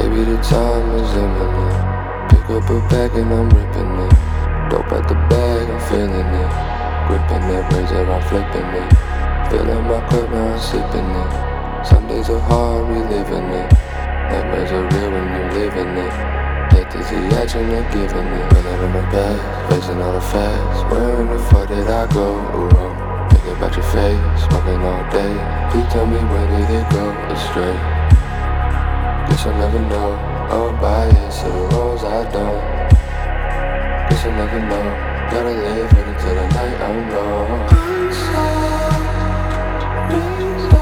Baby, the time is imminent. Pick up a bag and I'm ripping it. Dope at the bag, I'm feeling it. Gripping it, razor, I'm flipping it. Filling my cup, now I'm sipping it. Some days are hard, reliving it. Nightmares are real when you living it. Death is the action of giving it. Running in the past, facing all the facts. Where in the fuck did I go wrong? Thinking about your face, smoking all day. Please tell me where did it go astray? Guess I'll never know. All bias, the roles I done. Guess I'll never know. Gotta live it until the night I'm gone. I'm sorry,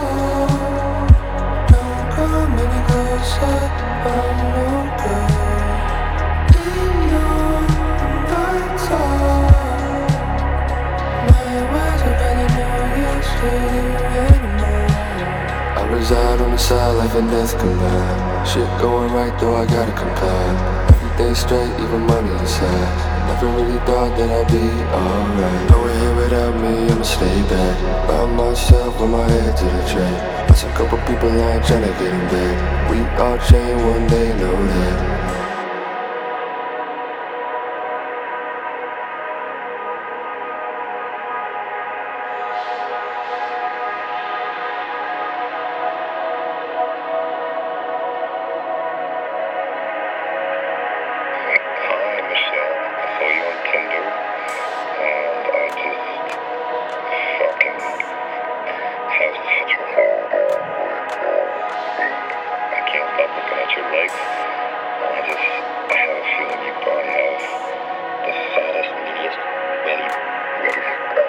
don't come any closer. I'm no good. Ain't no lights off. My words are really no use to you anymore. I reside on the side, life and death combined. Shit going right though I gotta comply. Everything straight, even money inside. Never really thought that I'd be alright. No one here without me, I'ma stay back. By myself with my head to the track. Lost a couple people, I ain't tryna get them back. We all change one day, know that.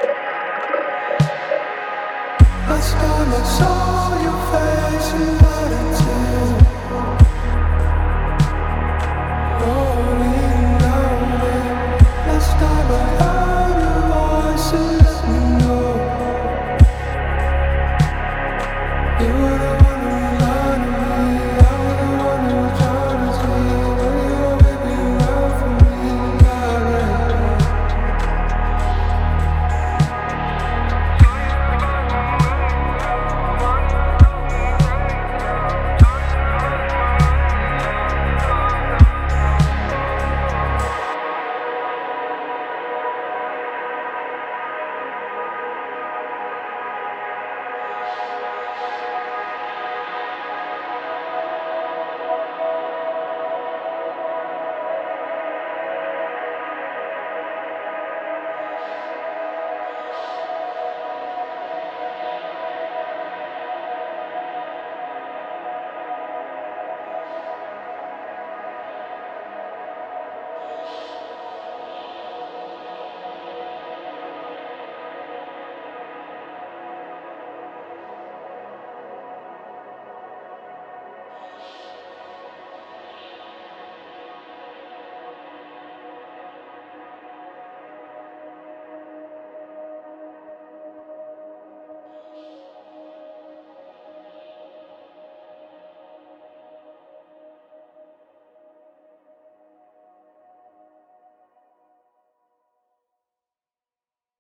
Last time I saw your face,